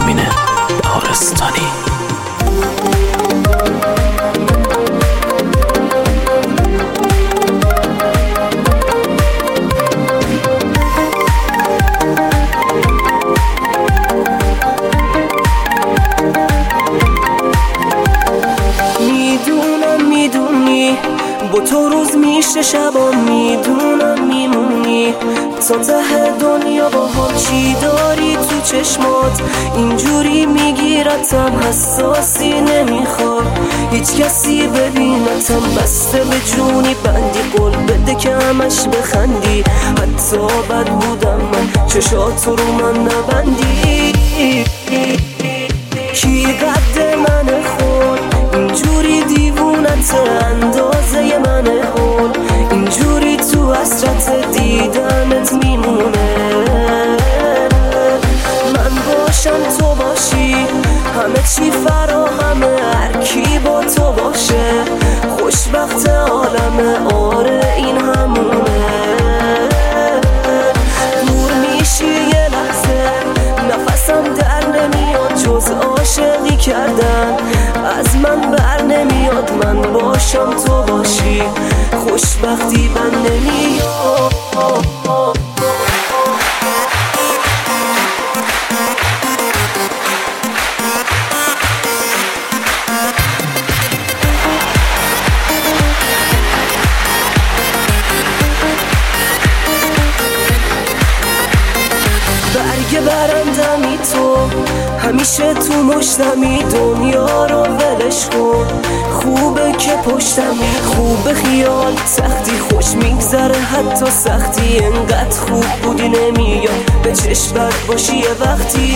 رامین بهارستانی. میدونی با تو روز میشه شبا، میدونم میمونی تا ته دنیا. با هم چی داری تو چشمات اینجوری میگیرتم، حساسی نمیخواد هیچ کسی ببینتم. بسته به جونی بندی، قول بده که همش بخندی، حتی بد بودم من چشاتو رو من نبندی. کی قد من خود اینجوری دیوونت، اندازه من هول اینجوری تو حسرت دیدنت میمونه. من باشم تو باشی، همه چی فراهمه، هر کی با تو باشه خوشبخت عالمه. آره این همونه. دور میشی یه لحظه، نفسم در نمیاد جز عاشقی کردن، از من بر نمیاد. من باشم تو باشی، خوشبختی من نمیاد. برگ برندمی تو همیشه تو مشتمی، دنیا رو ولش کن، خوبه که پشتمی. خوبه خیال سختی خوش میگذره، حتی سختی انقدر خوب بودی نمیاد به چشمت باشی یه وقتی.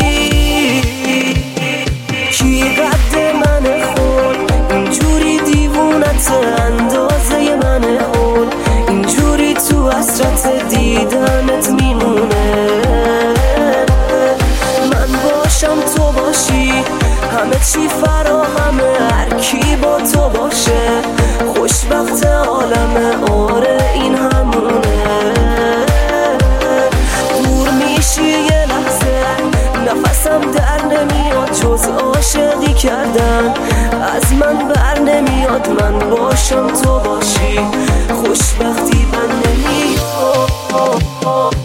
کی قد من خود اینجوری دیوونت، اندازه من هول اینجوری تو حسرت دیدنت میمونه. باشم تو باشی، همه چی فراهمه، هر کی با تو باشه خوشبخت عالمه. آره این همونه. دور میشی یه لحظه، نفسم در نمیاد جز عاشقی کردن، از من بر نمیاد. من باشم تو باشی، خوشبختی من نمیاد.